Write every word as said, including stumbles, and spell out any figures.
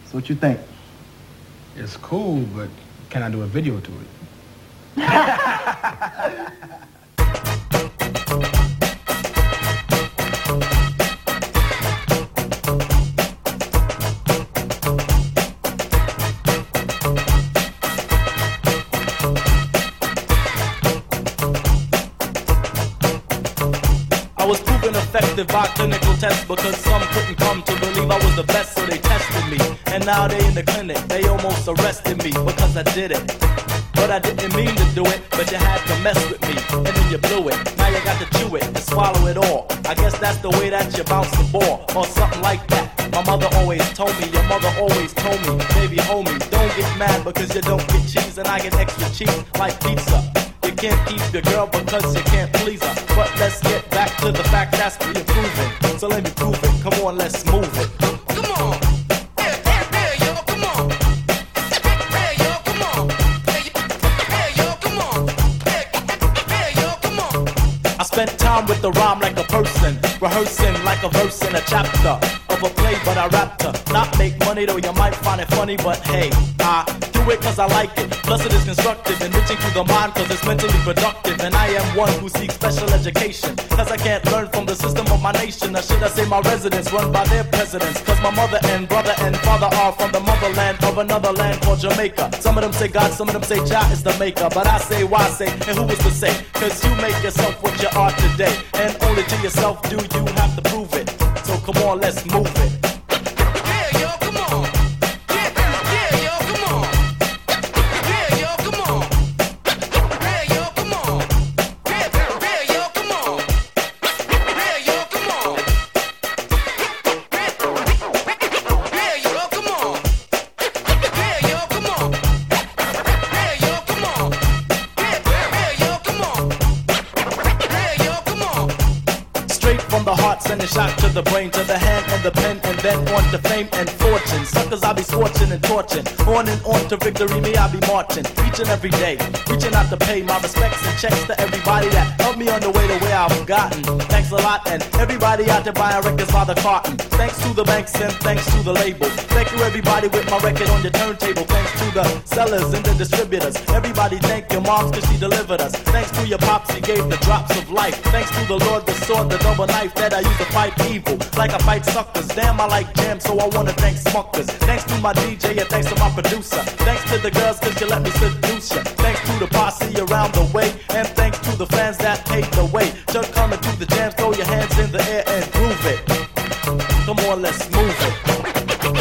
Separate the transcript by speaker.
Speaker 1: So what you think?
Speaker 2: It's cool, but can I do a video to it?
Speaker 3: Was proven effective by clinical tests because some couldn't come to believe I was the best, so they tested me. And now they in the clinic, they almost arrested me because I did it. But I didn't mean to do it, but you had to mess with me, and then you blew it. Now you got to chew it and swallow it all. I guess that's the way that you bounce the ball, or something like that. My mother always told me, your mother always told me, baby homie, don't get mad because you don't get cheese, and I get extra cheese like pizza. You can't keep your girl because you can't please her. But let's get back to the fact that's we improving. So let me prove it. Come on, let's move it. Come on. Hey, hey, hey, yo, come on. Hey, yo, come on. Hey, hey, yo, come on. Hey, hey, yo, come on. I spent time with the rhyme like a person, rehearsing like a verse in a chapter of a play, but I rapped her. Not make money though, you might find it funny, but hey, I do it cause I like it. Plus it is constructive, enriching to the mind cause it's mentally productive. And I am one who seeks special education, cause I can't learn from the system of my nation. Or should I say my residents run by their presidents? Cause my mother and brother and father are from the motherland of another land called Jamaica. Some of them say God, some of them say Jah is the maker. But I say why say, and who is to say? Cause you make yourself what you are today, and only to yourself do you have to prove it. So come on, let's move it. Yeah, yo, come on. Yeah, yeah, yo, come on. Yeah, yo, come on. Yeah, yo, come on. Yeah, yeah, yo, come on. Yeah, yo, come on. Yeah, yo, come on. Yeah, yo, come on. Yeah, yo, come on. Yeah, yo, come on. Yeah, yo, come on. Straight from the heart, send a shot to the brain, to the hand and the pen, and then on to fame and fortune. Suckers I be scorching and torching, on and on to victory, me I be marching, each and every day, reaching out to pay my respects and checks to everybody that helped me on the way to where I've gotten. Thanks a lot, and everybody out there buying records by the carton. Thanks to the banks and thanks to the label. Thank you everybody with my record on your turntable. Thanks to the sellers and the distributors. Everybody thank your moms cause she delivered us. Thanks to your pops, he gave the drops of life. Thanks to the Lord, the sword, the double knife that I use to fight evil, like I fight suckers. Damn, I like jam, so I wanna thank Smuckers. Thanks to my D J and thanks to my producer. Thanks to the girls cause you let me seduce ya. Thanks to the posse around the way, and thanks to the fans that paved the way. Just coming to the jams, throw your hands in the air and groove it. Come on, let's move it.